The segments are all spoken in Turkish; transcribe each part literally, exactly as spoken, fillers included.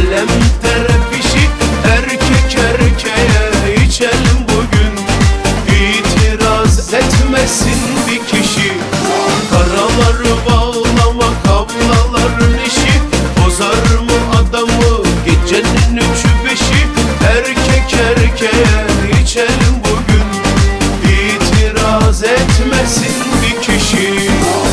elem teref işi. Erkek erkeğe içelim bugün, itiraz etmesin bir kişi. Karaları bağlamak ablaların işi, bozar mı adamı gecenin üçü beşi. Erkek erkeğe içelim bugün, itiraz etmesin bir kişi.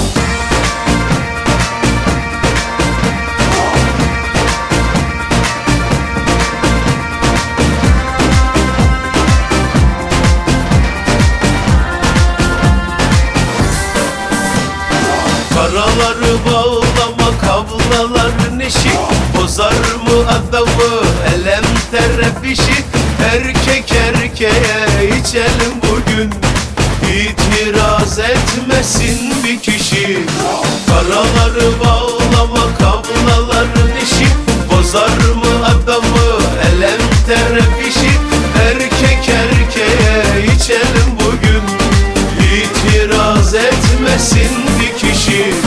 Karaları bağlamak ablaların işi, bozar mı adamı elem teref işi. Erkek erkeğe içelim bugün, itiraz etmesin bir kişi. Karaları bağlamak ablaların işi, bozar mı adamı elem teref işi. Erkek erkeğe içelim bugün, itiraz etmesin bir kişi.